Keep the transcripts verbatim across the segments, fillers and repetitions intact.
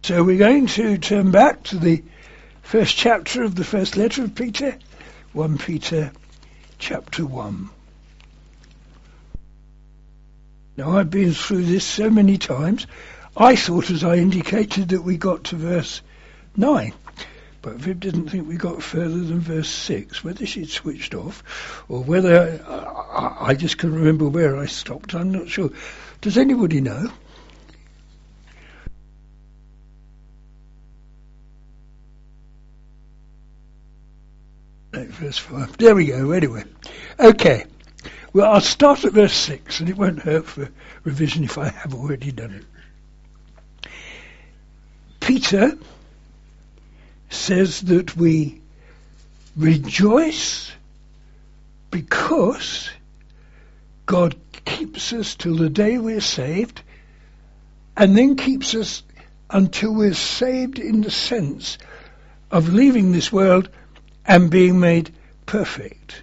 So we're going to turn back to the first chapter of the first letter of Peter, First Peter chapter one. Now, I've been through this so many times, I thought, as I indicated, that we got to verse nine. But Viv didn't think we got further than verse six. Whether she'd switched off or whether I, I just can remember where I stopped, I'm not sure. Does anybody know? Verse five. There we go, anyway. Okay. Well, I'll start at verse six, and it won't hurt for revision if I have already done it. Peter says that we rejoice because God keeps us till the day we're saved, and then keeps us until we're saved in the sense of leaving this world and being made perfect.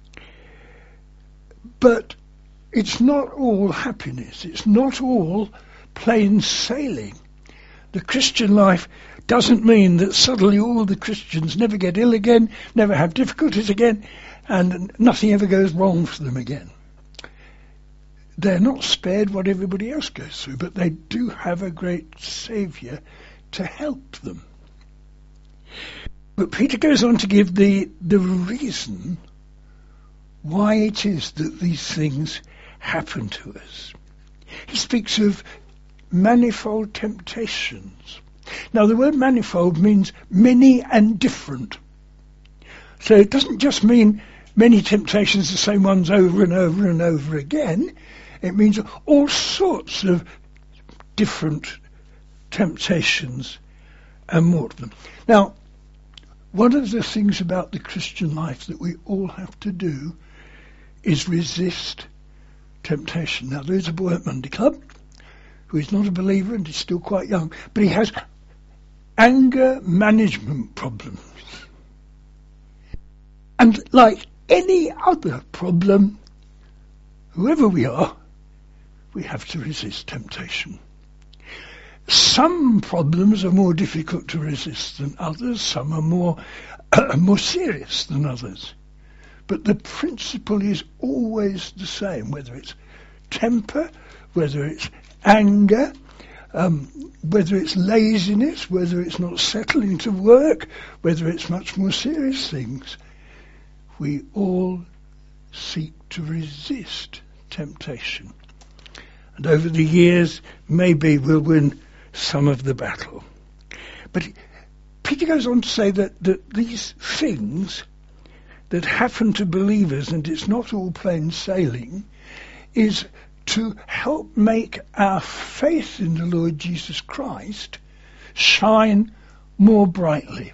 But it's not all happiness. It's not all plain sailing. The Christian life doesn't mean that suddenly all the Christians never get ill again, never have difficulties again, and nothing ever goes wrong for them again. They're not spared what everybody else goes through, but they do have a great Saviour to help them. But Peter goes on to give the, the reason why it is that these things happen to us. He speaks of manifold temptations. Now, the word manifold means many and different. So it doesn't just mean many temptations, the same ones over and over and over again. It means all sorts of different temptations and more of them. Now, one of the things about the Christian life that we all have to do is resist temptation. Now, there is a boy at Monday Club who is not a believer and is still quite young, but he has anger management problems. And like any other problem, whoever we are, we have to resist temptation. Some problems are more difficult to resist than others. Some are more uh, more serious than others. But the principle is always the same, whether it's temper, whether it's anger, um, whether it's laziness, whether it's not settling to work, whether it's much more serious things. We all seek to resist temptation. And over the years, maybe we'll win some of the battle. But Peter goes on to say that, that these things that happen to believers, and it's not all plain sailing, is to help make our faith in the Lord Jesus Christ shine more brightly.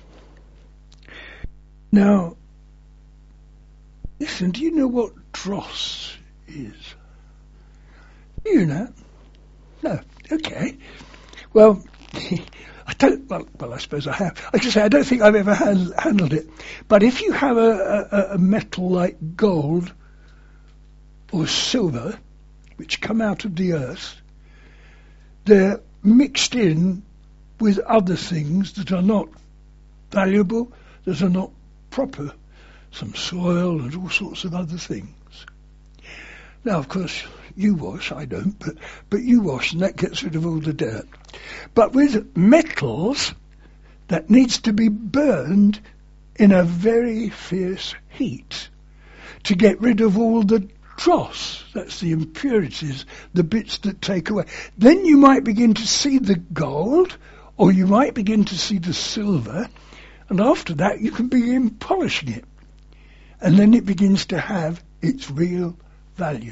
Now, listen, do you know what dross is? Do you know? No. Okay. Well, I don't, well, well, I suppose I have. I should say I don't think I've ever hand, handled it. But if you have a, a, a metal like gold or silver, which come out of the earth, they're mixed in with other things that are not valuable, that are not proper, some soil and all sorts of other things. Now, of course, you wash, I don't, but, but you wash and that gets rid of all the dirt. But with metals, that needs to be burned in a very fierce heat to get rid of all the dross, that's the impurities, the bits that take away. Then you might begin to see the gold, or you might begin to see the silver, and after that you can begin polishing it. And then it begins to have its real value.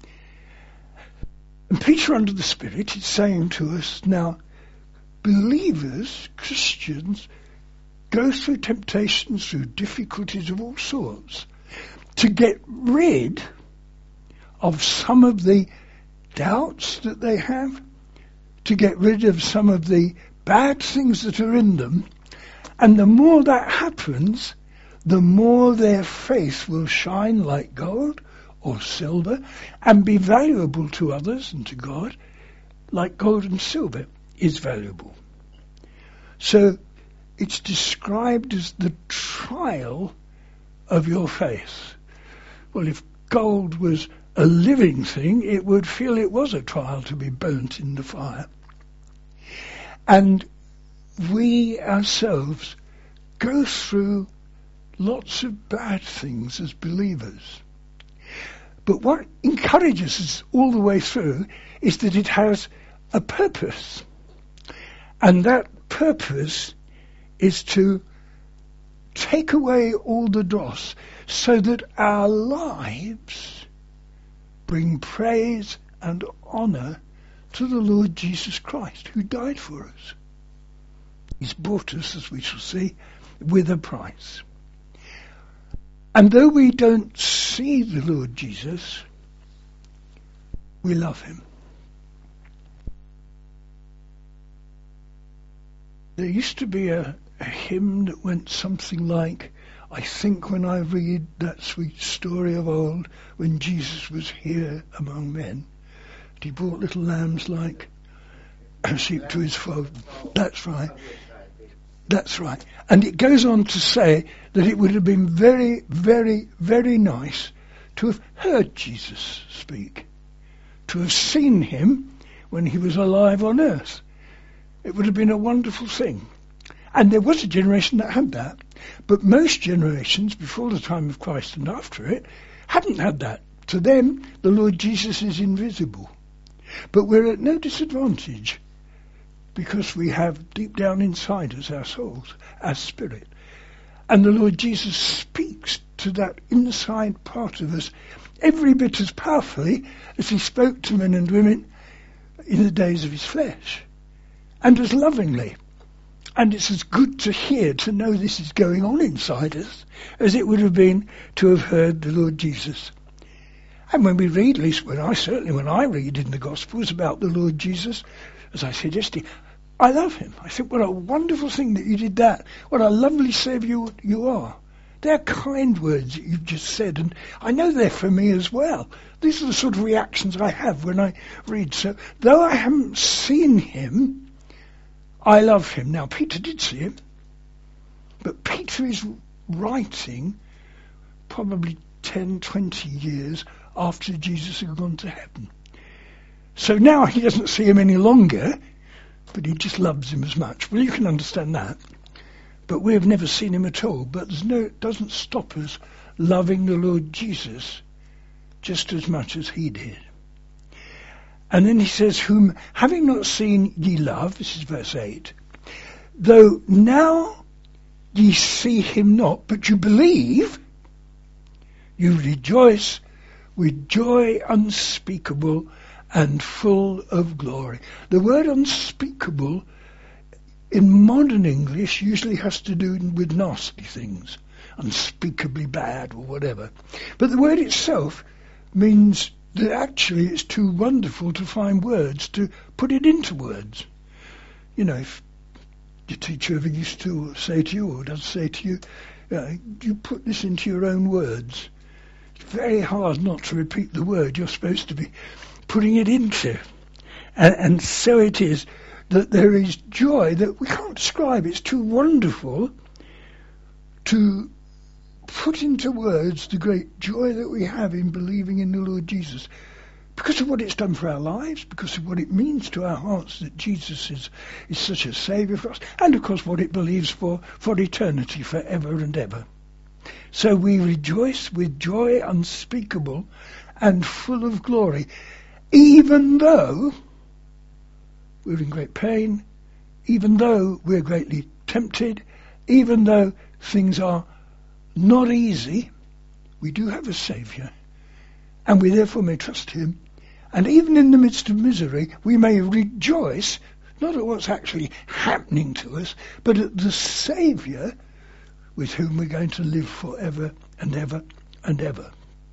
And Peter, under the Spirit, is saying to us now, believers, Christians, go through temptations, through difficulties of all sorts, to get rid of some of the doubts that they have, to get rid of some of the bad things that are in them. And the more that happens, the more their faith will shine like gold or silver and be valuable to others and to God, like gold and silver is valuable. So it's described as the trial of your faith. Well, if gold was a living thing, it would feel it was a trial to be burnt in the fire. And we ourselves go through lots of bad things as believers. But what encourages us all the way through is that it has a purpose. And that purpose is to take away all the dross so that our lives bring praise and honour to the Lord Jesus Christ, who died for us. He's bought us, as we shall see, with a price. And though we don't see the Lord Jesus, we love him. There used to be a, a hymn that went something like, I think when I read that sweet story of old, when Jesus was here among men, he brought little lambs like sheep to his fold. That's right. That's right. And it goes on to say that it would have been very, very, very nice to have heard Jesus speak, to have seen him when he was alive on earth. It would have been a wonderful thing. And there was a generation that had that, but most generations before the time of Christ and after it hadn't had that. To them, the Lord Jesus is invisible. But we're at no disadvantage because we have deep down inside us our souls, our spirit. And the Lord Jesus speaks to that inside part of us every bit as powerfully as he spoke to men and women in the days of his flesh, and as lovingly. And it's as good to hear, to know this is going on inside us, as it would have been to have heard the Lord Jesus. And when we read, at least when I, certainly when I read in the Gospels about the Lord Jesus, as I said yesterday, I love him. I think what a wonderful thing that you did that. What a lovely Saviour you are. They're kind words that you've just said, and I know they're for me as well. These are the sort of reactions I have when I read. So, though I haven't seen him, I love him. Now, Peter did see him, but Peter is writing probably ten, twenty years after Jesus had gone to heaven. So now he doesn't see him any longer, but he just loves him as much. Well, you can understand that. But we have never seen him at all. But there's no, it doesn't stop us loving the Lord Jesus just as much as he did. And then he says, whom having not seen ye love, this is verse eight, though now ye see him not, but you believe, you rejoice with joy unspeakable and full of glory. The word unspeakable in modern English usually has to do with nasty things, unspeakably bad or whatever. But the word itself means that actually it's too wonderful to find words to put it into words. You know, if your teacher ever used to say to you, or does say to you, uh, you put this into your own words. It's very hard not to repeat the word you're supposed to be putting it into. And, and so it is that there is joy that we can't describe. It's too wonderful to put into words the great joy that we have in believing in the Lord Jesus, because of what it's done for our lives, because of what it means to our hearts that Jesus is, is such a Saviour for us, and of course what it believes for, for eternity, forever and ever. So we rejoice with joy unspeakable and full of glory, even though we're in great pain, even though we're greatly tempted, even though things are not easy, we do have a Saviour, and we therefore may trust him. And even in the midst of misery, we may rejoice, not at what's actually happening to us, but at the Saviour with whom we're going to live forever and ever and ever.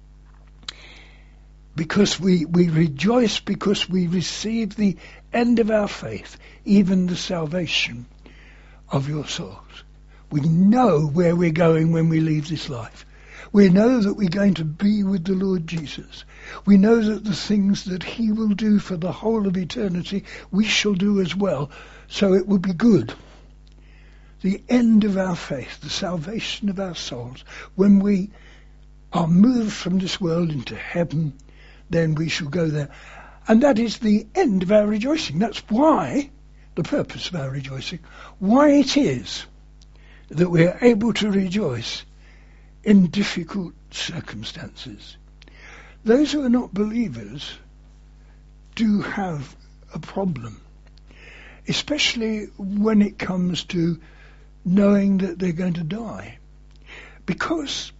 Because we, we rejoice because we receive the end of our faith, even the salvation of your souls. We know where we're going when we leave this life. We know that we're going to be with the Lord Jesus. We know that the things that he will do for the whole of eternity, we shall do as well. So it will be good. the end of our faith, the salvation of our souls. When we are moved from this world into heaven, then we shall go there. And that is the end of our rejoicing. That's why, the purpose of our rejoicing, why it is that we are able to rejoice in difficult circumstances. Those who are not believers do have a problem, especially when it comes to knowing that they're going to die, because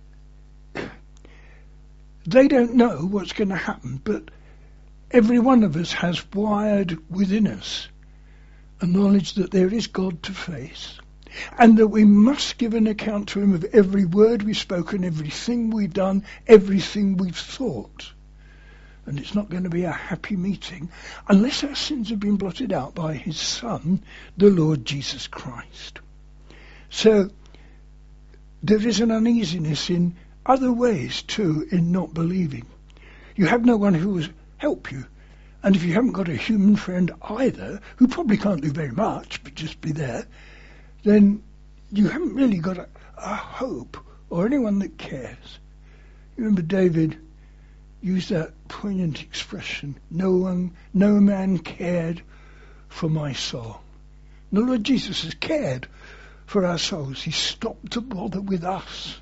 they don't know what's going to happen, but every one of us has wired within us a knowledge that there is God to face, and that we must give an account to him of every word we've spoken, everything we've done, everything we've thought. And it's not going to be a happy meeting unless our sins have been blotted out by his Son, the Lord Jesus Christ. So there is an uneasiness in other ways too in not believing. You have no one who will help you. And if you haven't got a human friend either, who probably can't do very much, but just be there, then you haven't really got a, a hope or anyone that cares. You remember David used that poignant expression, no one, no man cared for my soul. The Lord Jesus has cared for our souls. He stopped to bother with us.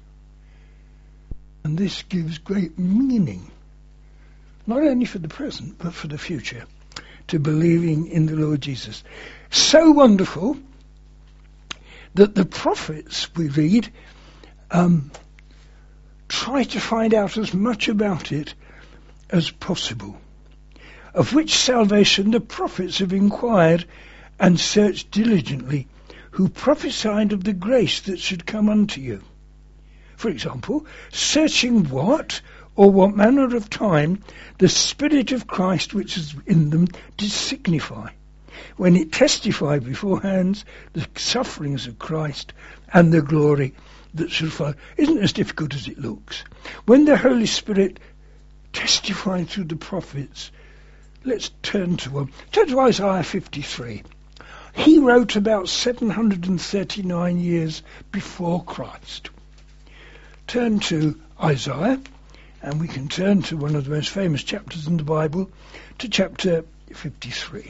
And this gives great meaning, not only for the present, but for the future, to believing in the Lord Jesus. So wonderful that the prophets, we read, um, try to find out as much about it as possible, of which salvation the prophets have inquired and searched diligently, who prophesied of the grace that should come unto you. For example, searching what or what manner of time the Spirit of Christ which is in them did signify, when it testified beforehand the sufferings of Christ and the glory that should follow. Isn't as difficult as it looks. When the Holy Spirit testified through the prophets, let's turn to one. Turn to Isaiah fifty-three. He wrote about seven hundred thirty-nine years before Christ. Turn to Isaiah, and we can turn to one of the most famous chapters in the Bible, to chapter fifty-three.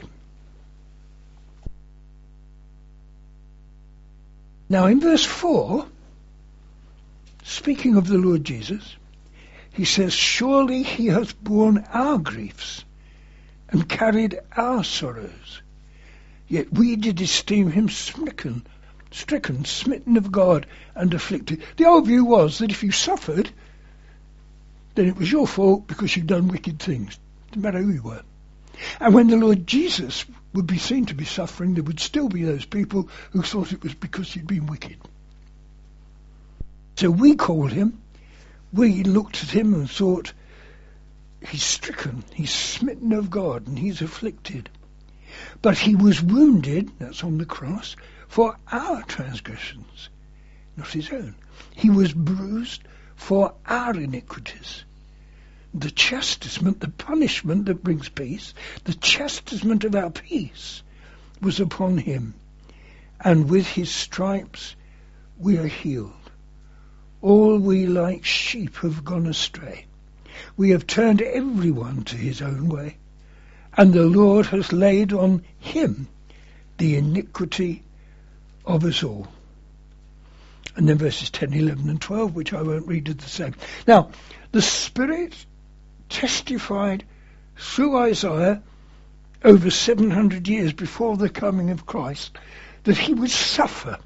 Now in verse four, speaking of the Lord Jesus, he says, surely he hath borne our griefs and carried our sorrows. Yet we did esteem him stricken, stricken, smitten of God, and afflicted. The old view was that if you suffered, then it was your fault because you'd done wicked things, no matter who you were. And when the Lord Jesus would be seen to be suffering, there would still be those people who thought it was because he'd been wicked. So we called him, we looked at him and thought, he's stricken, he's smitten of God, and he's afflicted. But he was wounded, that's on the cross, for our transgressions, not his own. He was bruised for our iniquities. The chastisement, the punishment that brings peace, the chastisement of our peace was upon him. And with his stripes we are healed. All we like sheep have gone astray. We have turned everyone to his own way. And the Lord has laid on him the iniquity of us all. And then verses ten, eleven and twelve, which I won't read, are the same. Now, the Spirit testified through Isaiah over seven hundred years before the coming of Christ that he would suffer.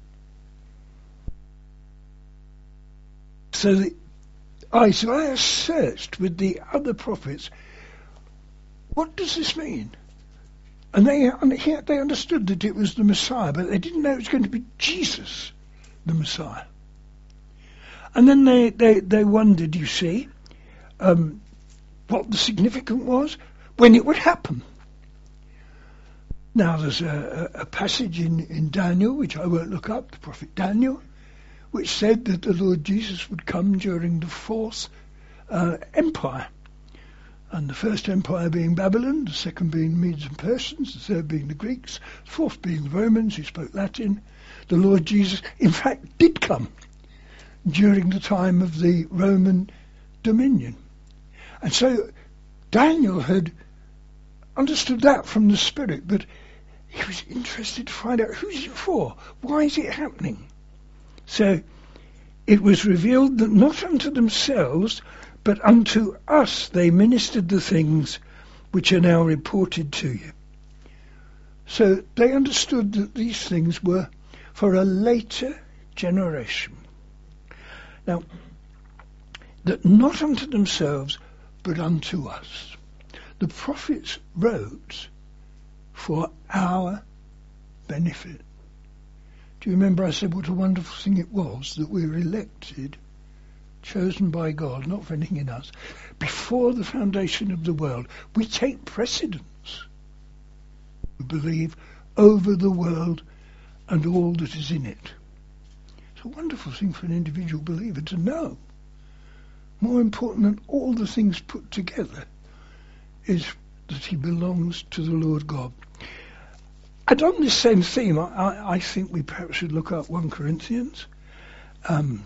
So that Isaiah searched with the other prophets, what does this mean? And they they understood that it was the Messiah, but they didn't know it was going to be Jesus, the Messiah. And then they, they, they wondered, you see, um, what the significance was, when it would happen. Now there's a, a passage in, in Daniel, which I won't look up, the prophet Daniel, which said that the Lord Jesus would come during the fourth uh, empire. And the first empire being Babylon, the second being Medes and Persians, the third being the Greeks, the fourth being the Romans who spoke Latin. The Lord Jesus, in fact, did come during the time of the Roman dominion. And so Daniel had understood that from the Spirit, but he was interested to find out who's it for? Why is it happening? So it was revealed that not unto themselves, but unto us they ministered the things which are now reported to you. So they understood that these things were for a later generation. Now, that not unto themselves, but unto us. The prophets wrote for our benefit. Do you remember I said what a wonderful thing it was that we were elected, chosen by God, not for anything in us, before the foundation of the world? We take precedence, we believe, over the world and all that is in it. It's a wonderful thing for an individual believer to know. More important than all the things put together is that he belongs to the Lord God. And on this same theme, I, I think we perhaps should look at First Corinthians. Um,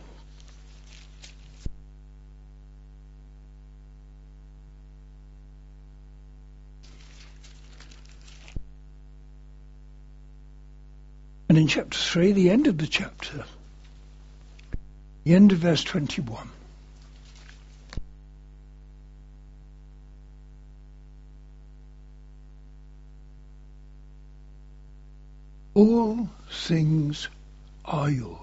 and in chapter three, the end of the chapter, the end of verse twenty-one. All things are yours.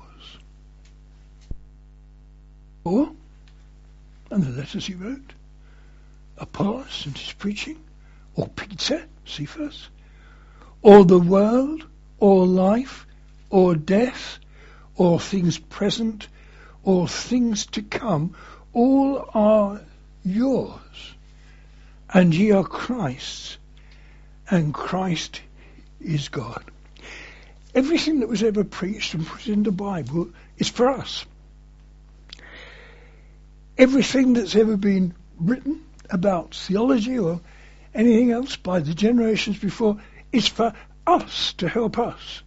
Or, and the letters he wrote, Apollos and his preaching, or Peter, Cephas, or the world, or life, or death, or things present, or things to come, all are yours, and ye are Christ's, and Christ is God. Everything that was ever preached and put in the Bible is for us. Everything that's ever been written about theology or anything else by the generations before is for us, to help us.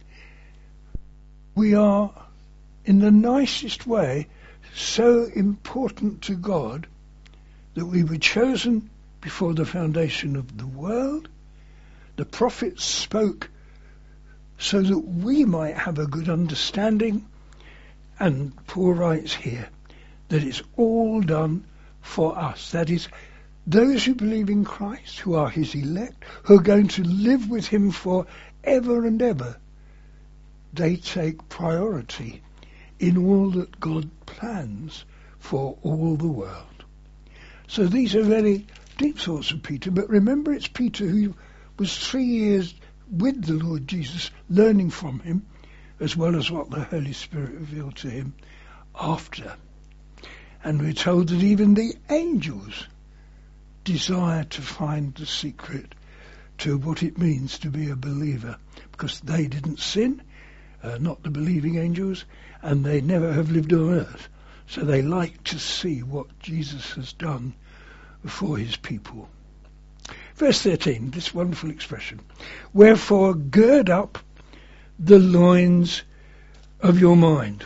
We are, in the nicest way, so important to God that we were chosen before the foundation of the world. The prophets spoke so that we might have a good understanding, and Paul writes here that it's all done for us. That is, those who believe in Christ, who are his elect, who are going to live with him for ever and ever, they take priority in all that God plans for all the world. So these are very deep thoughts of Peter, but remember it's Peter who was three years with the Lord Jesus, learning from him, as well as what the Holy Spirit revealed to him after. And we're told that even the angels desire to find the secret to what it means to be a believer, because they didn't sin, uh, not the believing angels, and they never have lived on earth. So they like to see what Jesus has done for his people. Verse thirteen, this wonderful expression. Wherefore gird up the loins of your mind.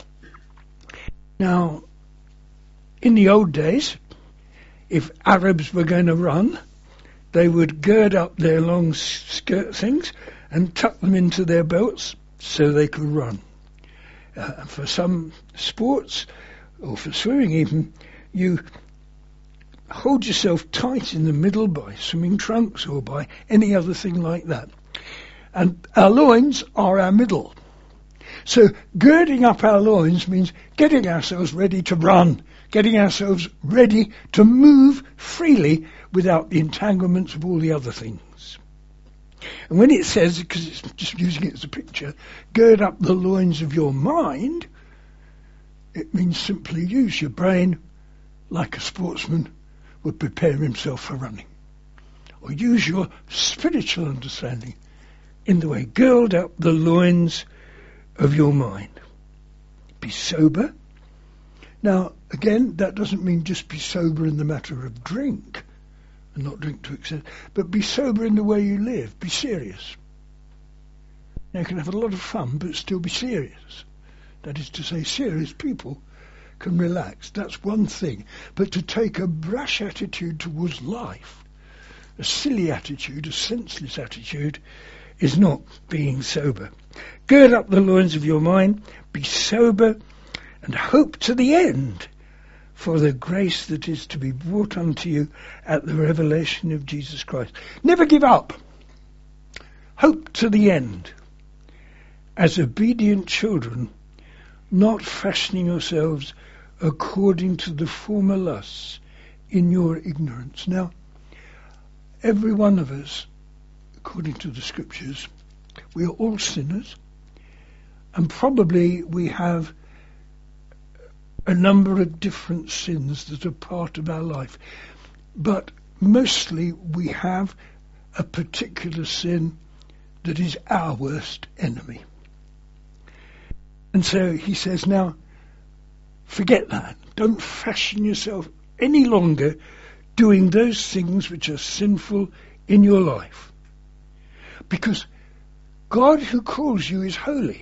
Now, in the old days, if Arabs were going to run, they would gird up their long skirt things and tuck them into their belts so they could run. Uh, for some sports, or for swimming even, you hold yourself tight in the middle by swimming trunks or by any other thing like that. And our loins are our middle. So girding up our loins means getting ourselves ready to run, getting ourselves ready to move freely without the entanglements of all the other things. And when it says, because it's just using it as a picture, gird up the loins of your mind, it means simply use your brain like a sportsman would prepare himself for running. Or use your spiritual understanding in the way, gird up the loins of your mind. Be sober. Now, again, that doesn't mean just be sober in the matter of drink, and not drink to excess. But be sober in the way you live. Be serious. Now, you can have a lot of fun, but still be serious. That is to say, serious people can relax. That's one thing. But to take a brash attitude towards life, a silly attitude, a senseless attitude, is not being sober. Gird up the loins of your mind, be sober, and hope to the end for the grace that is to be brought unto you at the revelation of Jesus Christ. Never give up. Hope to the end. As obedient children, not fashioning yourselves according to the former lusts in your ignorance. Now, every one of us, according to the scriptures, we are all sinners, and probably we have a number of different sins that are part of our life. But mostly we have a particular sin that is our worst enemy. And so he says, now, forget that. Don't fashion yourself any longer doing those things which are sinful in your life. Because God who calls you is holy.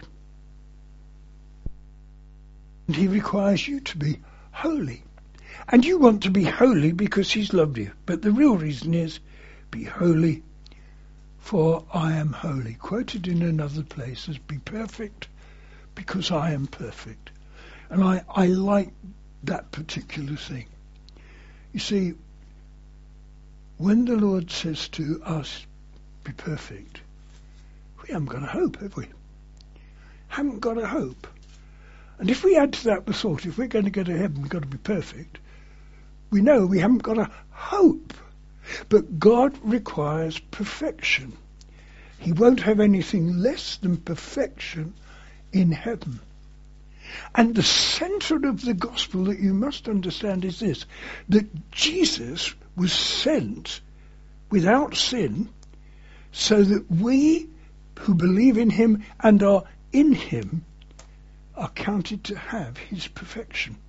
And he requires you to be holy. And you want to be holy because he's loved you. But the real reason is, be holy, for I am holy. Quoted in another place as, be perfect, because I am perfect. And I, I like that particular thing. You see, when the Lord says to us, be perfect, we haven't got a hope, have we? Haven't got a hope. And if we add to that the thought, if we're going to go to heaven, we've got to be perfect, we know we haven't got a hope. But God requires perfection. He won't have anything less than perfection in heaven. And the centre of the gospel that you must understand is this, that Jesus was sent without sin so that we who believe in him and are in him are counted to have his perfection.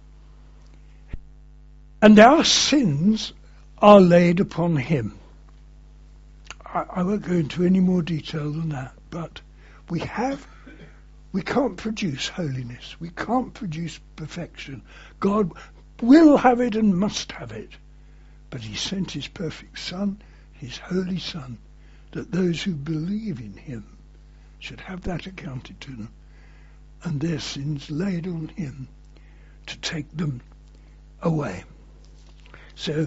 And our sins are laid upon him. I, I won't go into any more detail than that, but we have We can't produce holiness. We can't produce perfection. God will have it and must have it. But he sent his perfect Son, his holy Son, that those who believe in him should have that accounted to them, and their sins laid on him to take them away. So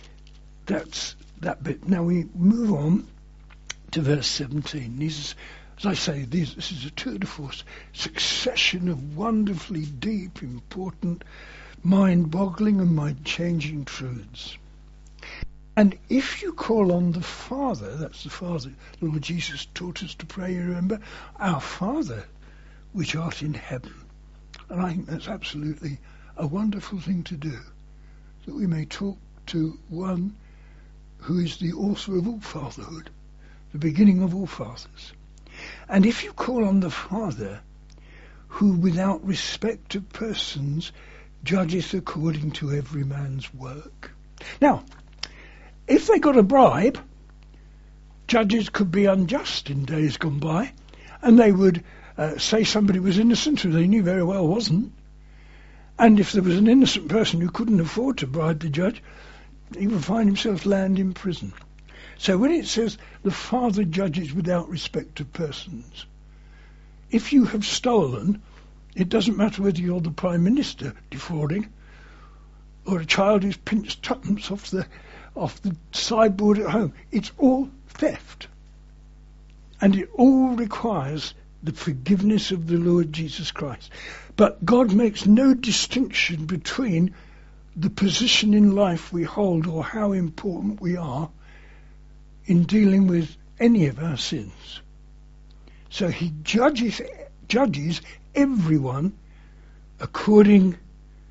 that's that bit. Now we move on to verse seventeen. These As I say, these, this is a tour de force, succession of wonderfully deep, important, mind-boggling and mind-changing truths. And if you call on the Father, that's the Father, Lord Jesus taught us to pray, you remember, our Father, which art in heaven. And I think that's absolutely a wonderful thing to do, that we may talk to one who is the author of all fatherhood, the beginning of all fathers. And if you call on the Father, who without respect of persons judgeth according to every man's work. Now, if they got a bribe, judges could be unjust in days gone by, and they would uh, say somebody was innocent who they knew very well wasn't. And if there was an innocent person who couldn't afford to bribe the judge, he would find himself land in prison. So when it says the Father judges without respect of persons, if you have stolen, it doesn't matter whether you're the Prime Minister defrauding or a child who's pinched tuppence off the off the sideboard at home. It's all theft. And it all requires the forgiveness of the Lord Jesus Christ. But God makes no distinction between the position in life we hold or how important we are in dealing with any of our sins. So he judges judges everyone according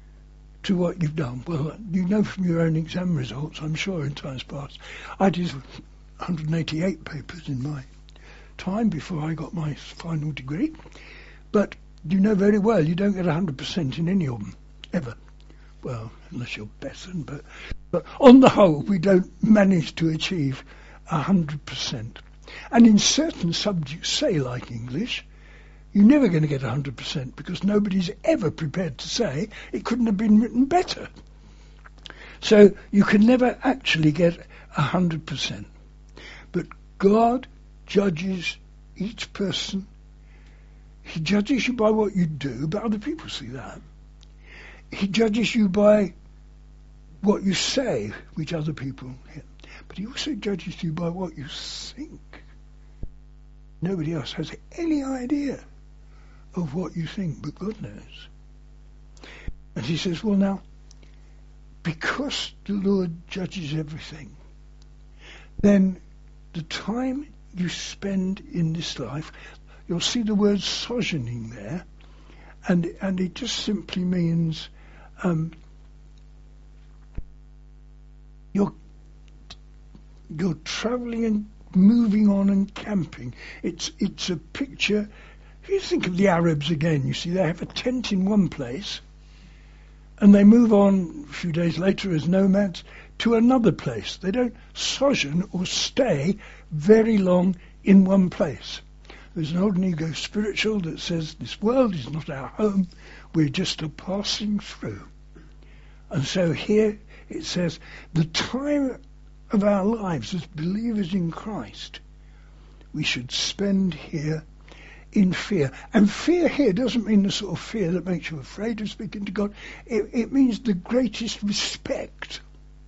to what you've done. Well, you know from your own exam results, I'm sure, in times past. I did one hundred eighty-eight papers in my time before I got my final degree. But you know very well you don't get one hundred percent in any of them, ever. Well, unless you're Besson, but But on the whole, we don't manage to achieve one hundred percent. And in certain subjects, say like English, you're never going to get one hundred percent because nobody's ever prepared to say it couldn't have been written better. So you can never actually get one hundred percent. But God judges each person. He judges you by what you do, but other people see that. He judges you by what you say, which other people hear. But he also judges you by what you think. Nobody else has any idea of what you think, but God knows. And he says, well now, because the Lord judges everything, then the time you spend in this life, you'll see the word sojourning there, and and it just simply means um, you're you're travelling and moving on and camping. It's it's a picture. If you think of the Arabs again, you see they have a tent in one place, and they move on a few days later as nomads to another place. They don't sojourn or stay very long in one place. There's an old Negro spiritual that says this world is not our home, we're just a passing through. And so here it says the time of our lives as believers in Christ we should spend here in fear. And fear here doesn't mean the sort of fear that makes you afraid of speaking to God. It, it means the greatest respect.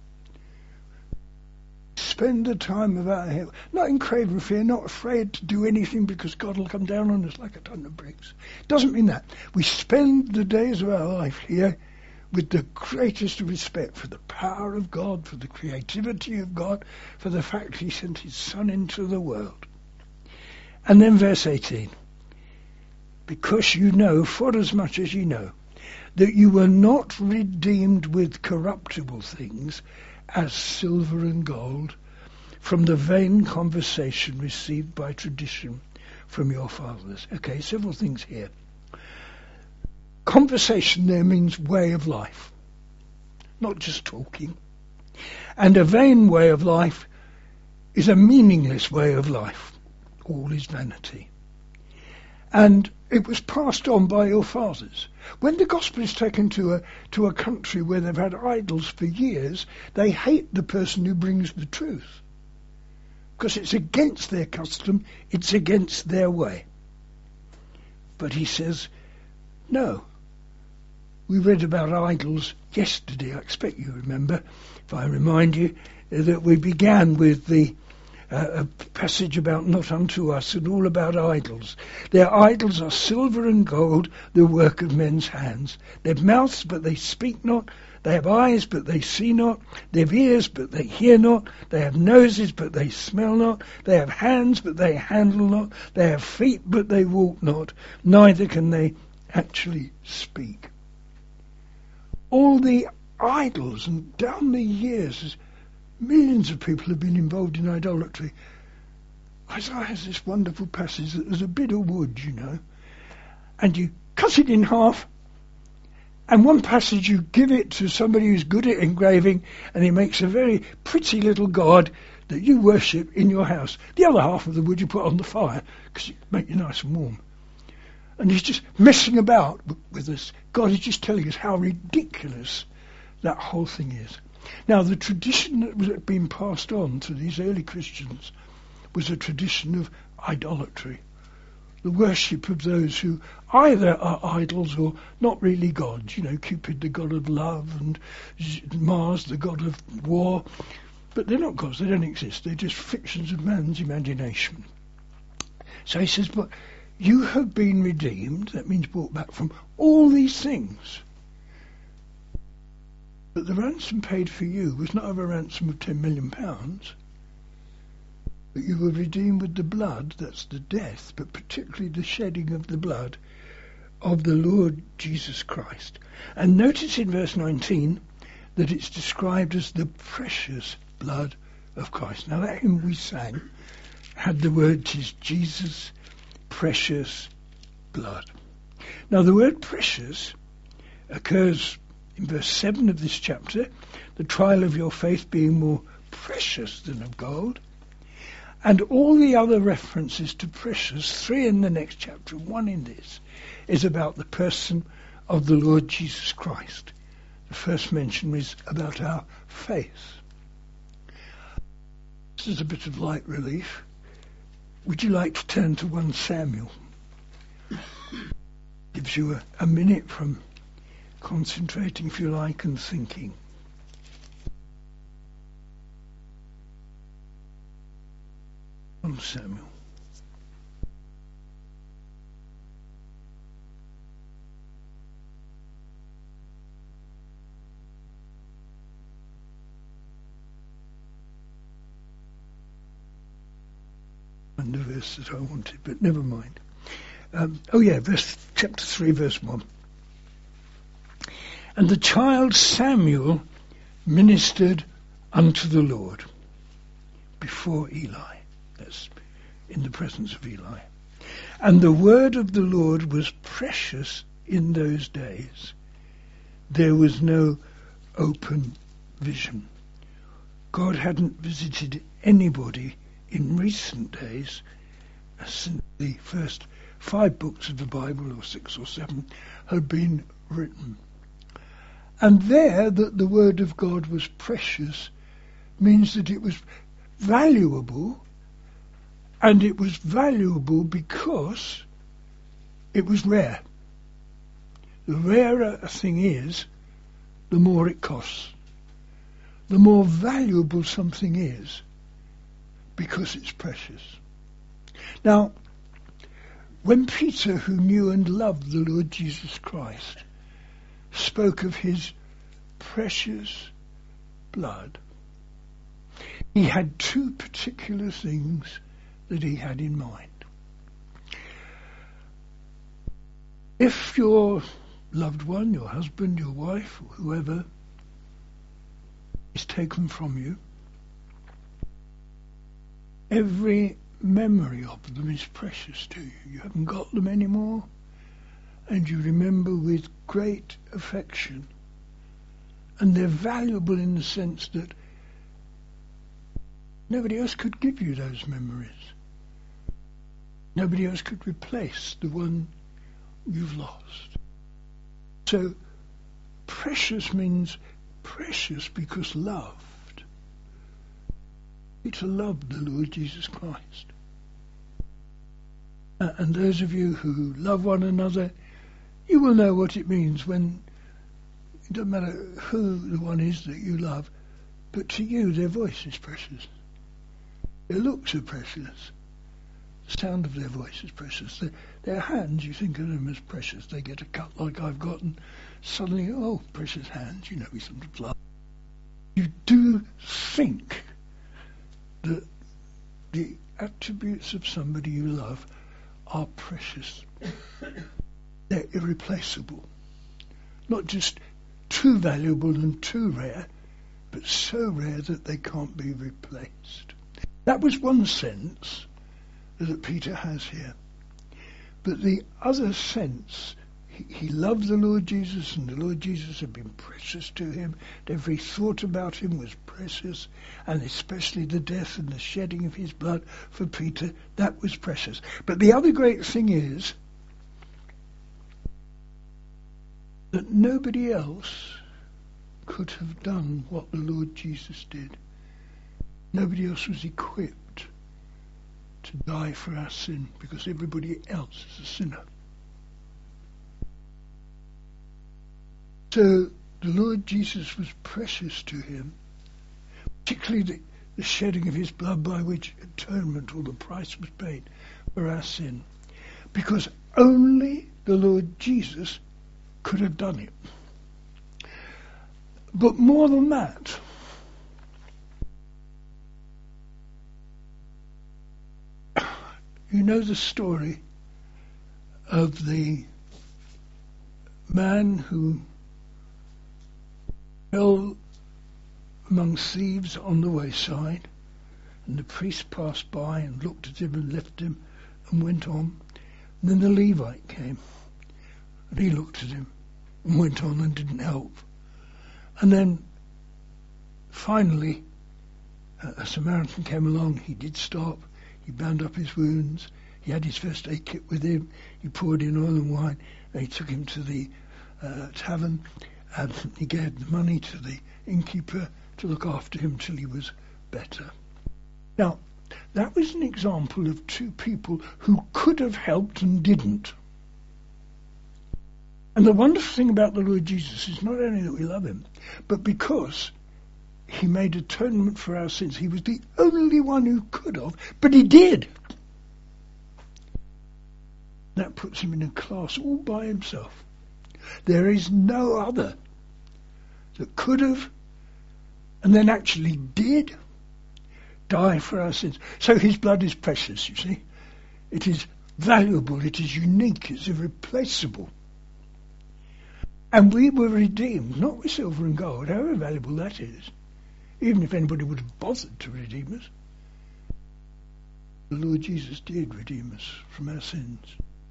Spend the time of our here, not in craven fear, not afraid to do anything because God will come down on us like a ton of bricks. It doesn't mean that. We spend the days of our life here with the greatest respect for the power of God, for the creativity of God, for the fact he sent his Son into the world. And then verse eighteen. Because you know, for as much as you know, that you were not redeemed with corruptible things, as silver and gold, from the vain conversation received by tradition from your fathers. Okay, several things here. Conversation there means way of life, not just talking. And a vain way of life is a meaningless way of life. All is vanity. And it was passed on by your fathers. When the gospel is taken to a to a country where they've had idols for years, they hate the person who brings the truth. Because it's against their custom, it's against their way. But he says, no. We read about idols yesterday. I expect you remember, if I remind you, that we began with the Uh, a passage about not unto us and all about idols. Their idols are silver and gold, the work of men's hands. They have mouths, but they speak not. They have eyes, but they see not. They have ears, but they hear not. They have noses, but they smell not. They have hands, but they handle not. They have feet, but they walk not. Neither can they actually speak. All the idols, and down the years, millions of people have been involved in idolatry. Isaiah has this wonderful passage that there's a bit of wood, you know, and you cut it in half, and one passage you give it to somebody who's good at engraving, and he makes a very pretty little god that you worship in your house. The other half of the wood you put on the fire, because it make you nice and warm. And he's just messing about with us. God is just telling us how ridiculous that whole thing is. Now, the tradition that was being passed on to these early Christians was a tradition of idolatry, the worship of those who either are idols or not really gods. You know, Cupid, the god of love, and Mars, the god of war. But they're not gods, they don't exist. They're just fictions of man's imagination. So he says, but you have been redeemed, that means brought back from all these things. But the ransom paid for you was not of a ransom of ten million pounds, but you were redeemed with the blood, that's the death, but particularly the shedding of the blood of the Lord Jesus Christ. And notice in verse nineteen that it's described as the precious blood of Christ. Now that hymn we sang had the word, "'Tis Jesus' precious blood." Now the word precious occurs in verse seven of this chapter, the trial of your faith being more precious than of gold. And all the other references to precious, three in the next chapter, one in this, is about the person of the Lord Jesus Christ. The first mention is about our faith. This is a bit of light relief. Would you like to turn to First Samuel? Gives you a, a minute from concentrating, if you like, and thinking. First Samuel. And the verse that I wanted, but never mind. Um, oh yeah, verse chapter three, verse one. And the child Samuel ministered unto the Lord before Eli. That's in the presence of Eli. And the word of the Lord was precious in those days. There was no open vision. God hadn't visited anybody in recent days since the first five books of the Bible, or six or seven, had been written. And there, that the word of God was precious means that it was valuable, and it was valuable because it was rare. The rarer a thing is, the more it costs. The more valuable something is, because it's precious. Now, when Peter, who knew and loved the Lord Jesus Christ, spoke of his precious blood, he had two particular things that he had in mind. If your loved one, your husband, your wife, or whoever, is taken from you, every memory of them is precious to you. You haven't got them anymore, and you remember with great affection. And they're valuable in the sense that nobody else could give you those memories. Nobody else could replace the one you've lost. So precious means precious because loved. Peter loved the Lord Jesus Christ. Uh, and those of you who love one another, you will know what it means when it doesn't matter who the one is that you love, but to you their voice is precious. Their looks are precious. The sound of their voice is precious. Their, their hands, you think of them as precious. They get a cut like I've gotten. Suddenly, oh, precious hands, you know, we sometimes laugh. You do think that the attributes of somebody you love are precious. They're irreplaceable. Not just too valuable and too rare, but so rare that they can't be replaced. That was one sense that Peter has here. But the other sense, he, he loved the Lord Jesus, and the Lord Jesus had been precious to him. Every thought about him was precious, and especially the death and the shedding of his blood for Peter, that was precious. But the other great thing is that nobody else could have done what the Lord Jesus did. Nobody else was equipped to die for our sin, because everybody else is a sinner. So the Lord Jesus was precious to him, particularly the, the shedding of his blood by which atonement, or the price, was paid for our sin, because only the Lord Jesus could have done it. But more than that, you know the story of the man who fell among thieves on the wayside, and the priest passed by and looked at him and left him and went on. And then the Levite came, and he looked at him and went on and didn't help. And then finally a Samaritan came along. He did stop. He bound up his wounds. He had his first aid kit with him. He poured in oil and wine. And he took him to the uh, tavern, and he gave the money to the innkeeper to look after him till he was better. Now, that was an example of two people who could have helped and didn't. And the wonderful thing about the Lord Jesus is not only that we love him, but because he made atonement for our sins. He was the only one who could have, but he did. That puts him in a class all by himself. There is no other that could have and then actually did die for our sins. So his blood is precious, you see. It is valuable, it is unique, it's irreplaceable. And we were redeemed, not with silver and gold, however valuable that is, even if anybody would have bothered to redeem us. The Lord Jesus did redeem us from our sins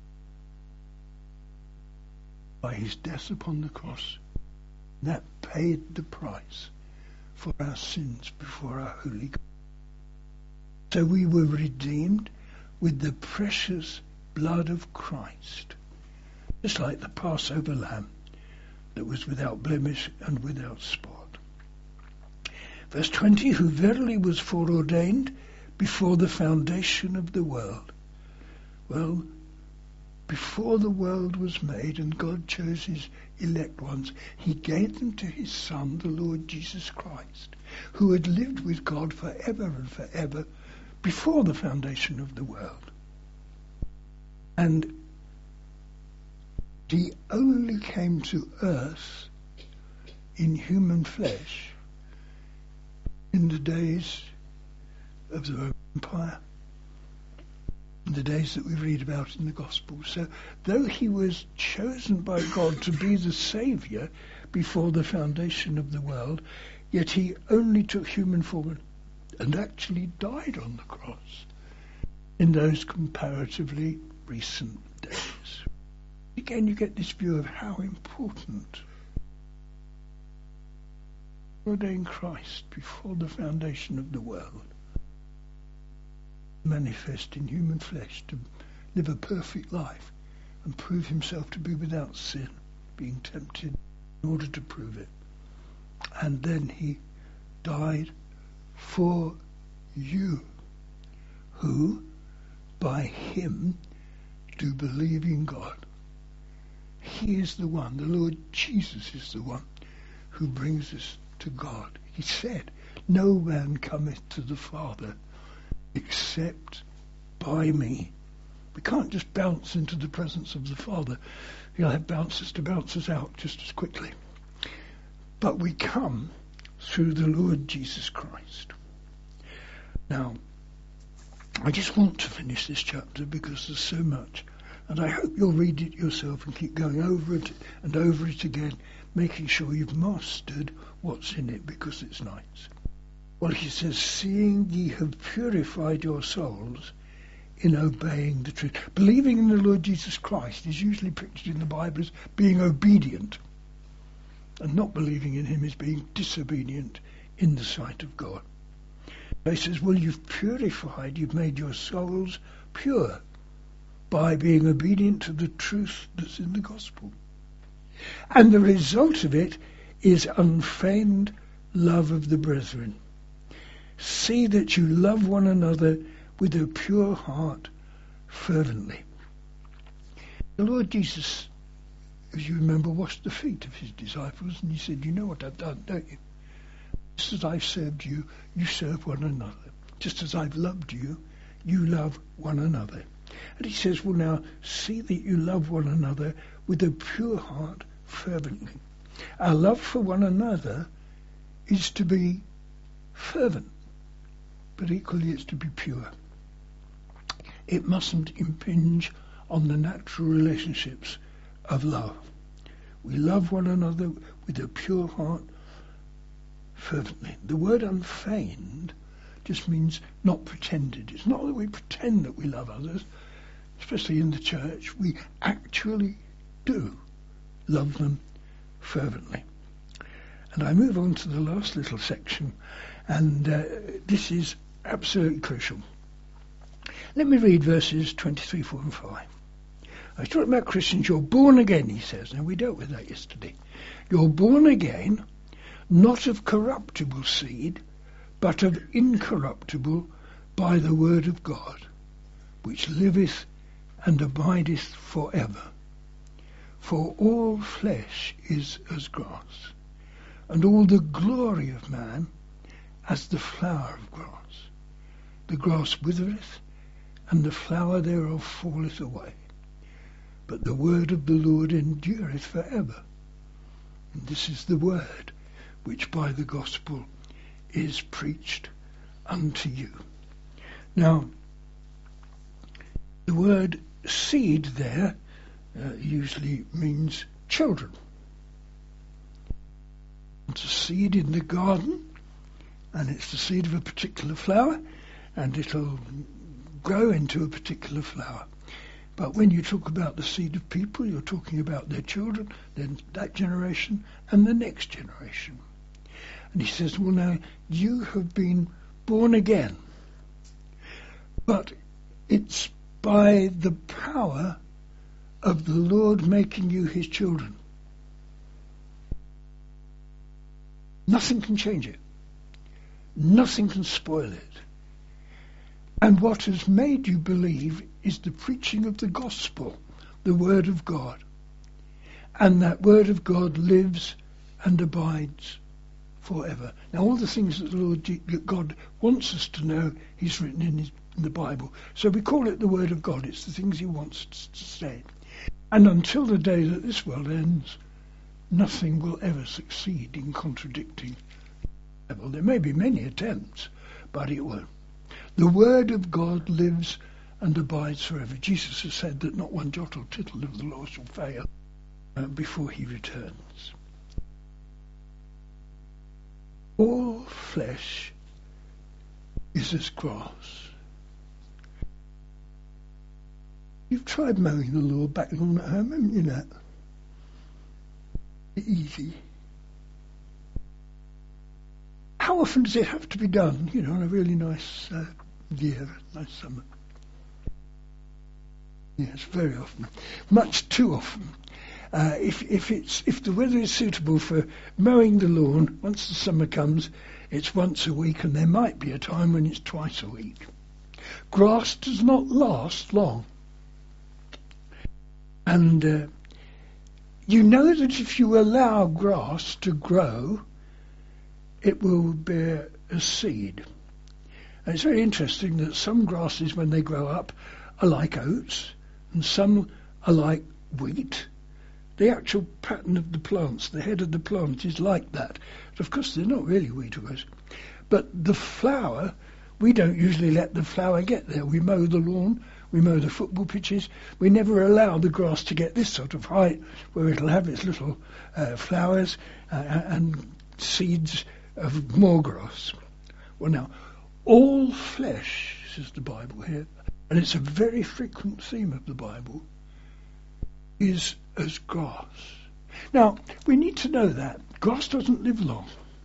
by his death upon the cross. That paid the price for our sins before our holy God. So we were redeemed with the precious blood of Christ, just like the Passover lamb that was without blemish and without spot. Verse twenty, who verily was foreordained before the foundation of the world. Well, before the world was made and God chose his elect ones, he gave them to his Son, the Lord Jesus Christ, who had lived with God forever and forever before the foundation of the world. And he only came to earth in human flesh in the days of the Roman Empire, in the days that we read about in the Gospels. So though he was chosen by God to be the Saviour before the foundation of the world, yet he only took human form and actually died on the cross in those comparatively recent days. Again, you get this view of how important ordained Christ before the foundation of the world, manifest in human flesh to live a perfect life and prove himself to be without sin, being tempted in order to prove it. And then he died for you, who by him do believe in God. He is the one, the Lord Jesus is the one who brings us to God. He said, no man cometh to the Father except by me. We can't just bounce into the presence of the Father. He'll have bouncers to bounce us out just as quickly. But we come through the Lord Jesus Christ. Now, I just want to finish this chapter because there's so much, and I hope you'll read it yourself and keep going over it and over it again, making sure you've mastered what's in it, because it's nice. Well, he says, seeing ye have purified your souls in obeying the truth. Believing in the Lord Jesus Christ is usually pictured in the Bible as being obedient, and not believing in him is being disobedient in the sight of God. He says, well, you've purified, you've made your souls pure by being obedient to the truth that's in the gospel. And the result of it is unfeigned love of the brethren. See that you love one another with a pure heart fervently. The Lord Jesus, as you remember, washed the feet of his disciples, and he said, you know what I've done, don't you? Just as I've served you, you serve one another. Just as I've loved you, you love one another. And he says, well, now, see that you love one another with a pure heart fervently. Our love for one another is to be fervent, but equally it's to be pure. It mustn't impinge on the natural relationships of love. We love one another with a pure heart fervently. The word unfeigned just means not pretended. It's not that we pretend that we love others, especially in the church. We actually do love them fervently. And I move on to the last little section, and uh, this is absolutely crucial. Let me read verses twenty-three, four and five. I was talking about Christians. You're born again, he says. Now, we dealt with that yesterday. You're born again, not of corruptible seed, but of incorruptible, by the word of God, which liveth and abideth for ever. For all flesh is as grass, and all the glory of man as the flower of grass. The grass withereth, and the flower thereof falleth away. But the word of the Lord endureth for ever. And this is the word which by the gospel is preached unto you. Now, the word seed there uh, usually means children. It's a seed in the garden, and it's the seed of a particular flower, and it'll grow into a particular flower. But when you talk about the seed of people, you're talking about their children, then that generation, and the next generation. And he says, well, now, you have been born again, but it's by the power of the Lord making you his children. Nothing can change it. Nothing can spoil it. And what has made you believe is the preaching of the gospel, the word of God. And that word of God lives and abides forever. Now, all the things that the Lord that God wants us to know, he's written in, his, in the Bible. So we call it the word of God. It's the things he wants us to say. And until the day that this world ends, nothing will ever succeed in contradicting the Bible. There may be many attempts, but it won't. The word of God lives and abides forever. Jesus has said that not one jot or tittle of the law shall fail uh, before he returns. All flesh is as grass. You've tried mowing the lawn back lawn at home, haven't you, Nat? Easy. How often does it have to be done, you know, on a really nice uh, year, nice summer? Yes, very often. Much too often. Uh, if if it's if the weather is suitable for mowing the lawn, once the summer comes, it's once a week, and there might be a time when it's twice a week. Grass does not last long. And uh, you know that if you allow grass to grow, it will bear a seed. And it's very interesting that some grasses, when they grow up, are like oats, and some are like wheat. The actual pattern of the plants, the head of the plant is like that. But of course, they're not really wheat or oats. But the flower, we don't usually let the flower get there. We mow the lawn, we mow the football pitches. We never allow the grass to get this sort of height where it'll have its little uh, flowers uh, and seeds of more grass. Well, now, all flesh, says the Bible here, and it's a very frequent theme of the Bible, is as grass. Now, we need to know that. Grass doesn't live long.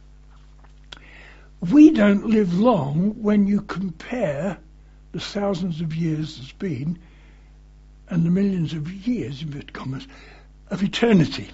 We don't live long when you compare the thousands of years there's been and the millions of years, inverted commas, of eternity.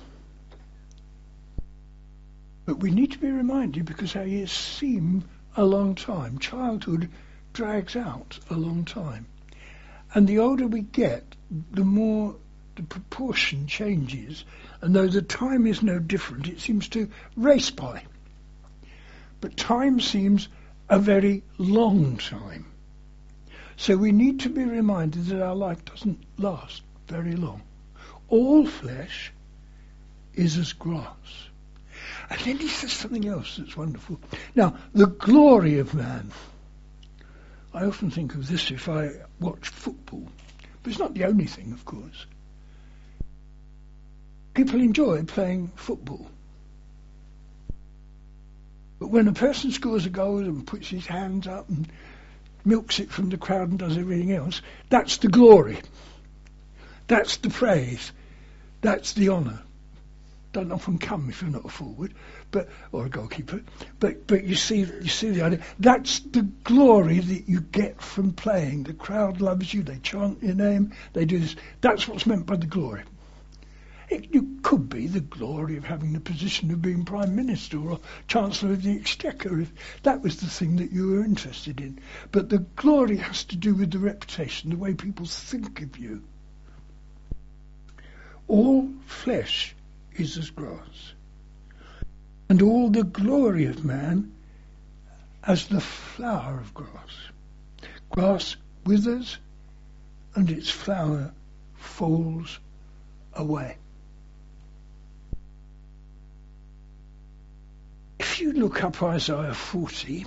But we need to be reminded, because our years seem a long time. Childhood drags out a long time. And the older we get, the more the proportion changes. And though the time is no different, it seems to race by. But time seems a very long time. So we need to be reminded that our life doesn't last very long. All flesh is as grass. And then he says something else that's wonderful. Now, the glory of man. I often think of this if I watch football. But it's not the only thing, of course. People enjoy playing football. But when a person scores a goal and puts his hands up and milks it from the crowd and does everything else, that's the glory. That's the praise. That's the honour. don't often come if you're not a forward, but or a goalkeeper. But but you see you see the idea. That's the glory that you get from playing. The crowd loves you. They chant your name. They do this. That's what's meant by the glory. It you could be the glory of having the position of being Prime Minister or Chancellor of the Exchequer if that was the thing that you were interested in. But the glory has to do with the reputation, the way people think of you. All flesh is as grass, and all the glory of man as the flower of grass. Grass withers, and its flower falls away. If you look up Isaiah forty,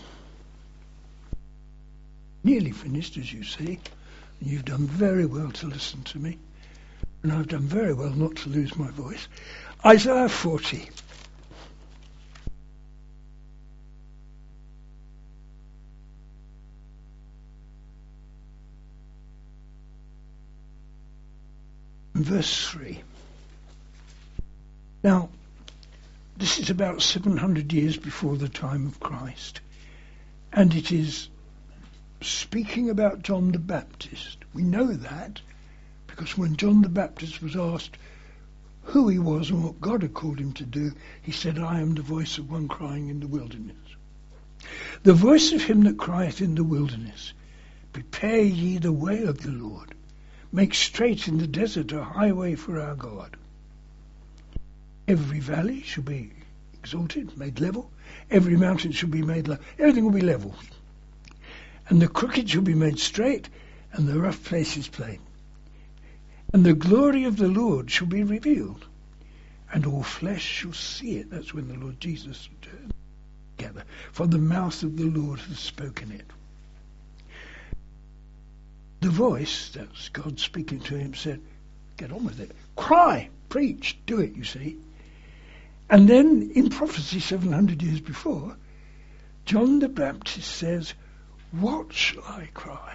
nearly finished as you see, and you've done very well to listen to me, and I've done very well not to lose my voice. Isaiah forty. Verse three. Now, this is about seven hundred years before the time of Christ, and it is speaking about John the Baptist. We know that because when John the Baptist was asked who he was and what God had called him to do, he said, I am the voice of one crying in the wilderness. The voice of him that crieth in the wilderness, prepare ye the way of the Lord, make straight in the desert a highway for our God. Every valley shall be exalted, made level. Every mountain shall be made low. Everything will be level. And the crooked shall be made straight, and the rough places plain. And the glory of the Lord shall be revealed, and all flesh shall see it. That's when the Lord Jesus returned together. For the mouth of the Lord has spoken it. The voice, that's God speaking to him, said, get on with it. Cry, preach, do it, you see. And then in prophecy seven hundred years before, John the Baptist says, what shall I cry?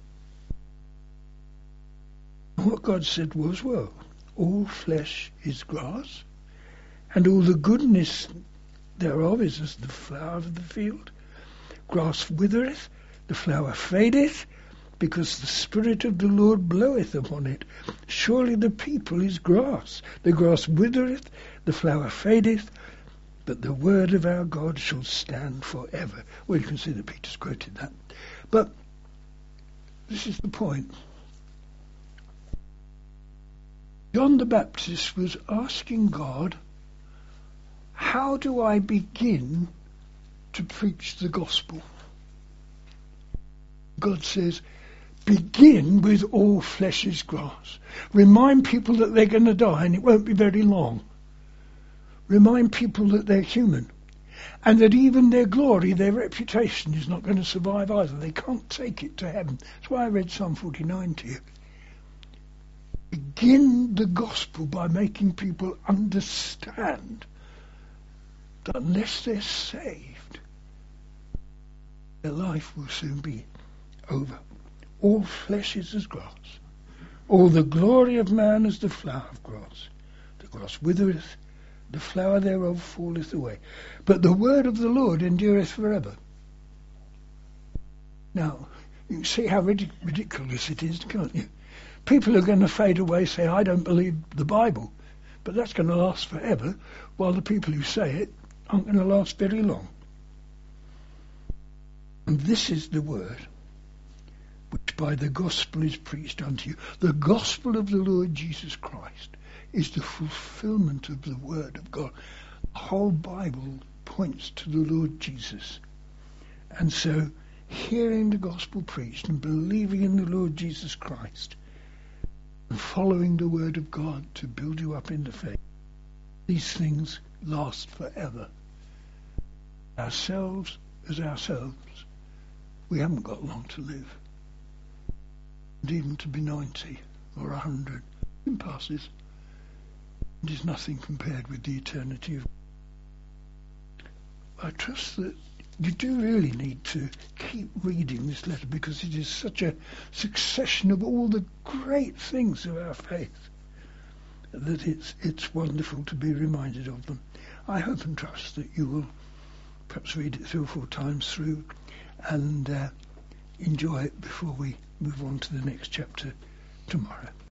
And what God said was, well, all flesh is grass, and all the goodness thereof is as the flower of the field. Grass withereth, the flower fadeth, because the Spirit of the Lord bloweth upon it. Surely the people is grass. The grass withereth, the flower fadeth, but the word of our God shall stand forever. Well, you can see that Peter's quoted that. But this is the point. John the Baptist was asking God, how do I begin to preach the gospel? God says, begin with all flesh is grass. Remind people that they're going to die and it won't be very long. Remind people that they're human and that even their glory, their reputation is not going to survive either. They can't take it to heaven. That's why I read Psalm forty-nine to you. Begin the gospel by making people understand that unless they're saved, their life will soon be over. All flesh is as grass. All the glory of man as the flower of grass. The grass withereth, the flower thereof falleth away. But the word of the Lord endureth forever. Now, you can see how ridic- ridiculous it is, can't you? People are going to fade away, say, I don't believe the Bible. But that's going to last forever, while the people who say it aren't going to last very long. And this is the word which by the gospel is preached unto you. The gospel of the Lord Jesus Christ is the fulfillment of the word of God. The whole Bible points to the Lord Jesus. And so, hearing the gospel preached and believing in the Lord Jesus Christ and following the word of God to build you up in the faith, these things last forever. Ourselves as ourselves, we haven't got long to live. And even to be ninety or a hundred, it passes. It is nothing compared with the eternity of God. I trust that you do really need to keep reading this letter because it is such a succession of all the great things of our faith. that it's it's wonderful to be reminded of them. I hope and trust that you will perhaps read it three or four times through and uh, enjoy it before we move on to the next chapter tomorrow.